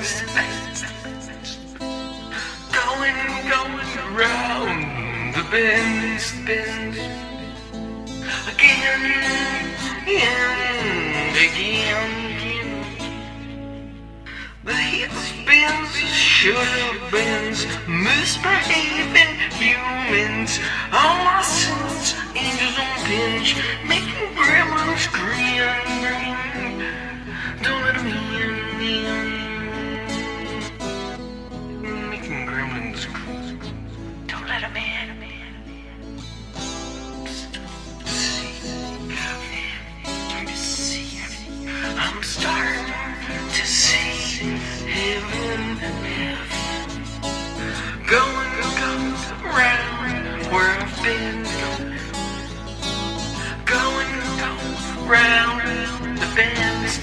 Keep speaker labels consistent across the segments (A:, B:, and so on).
A: bends, going round the bends, again and again. But his bends should have been misbehaving humans. All my sins, angels on pinch, making gremlins grin. Don't let them in. Making gremlins grin. Don't let them in. I'm starting to see heaven, going round where I've been, going round the bends,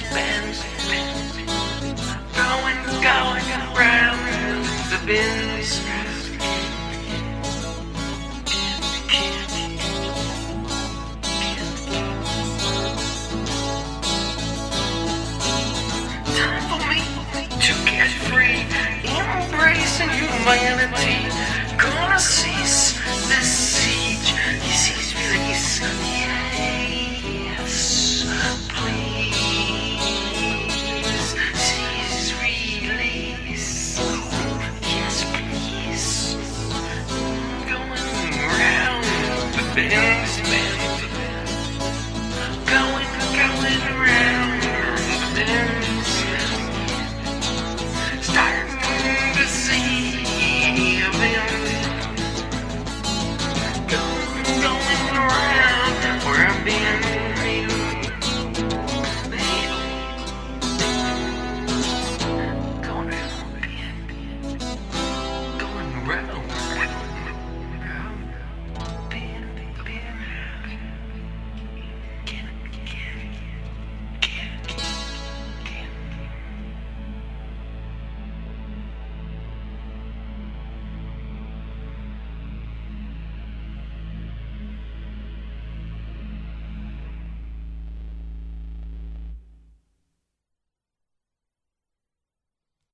A: going round the bends. To get free, embracing humanity. Gonna cease this siege. Yes, release. Yes, please. Cease, release. Yes, please. Going round the bend.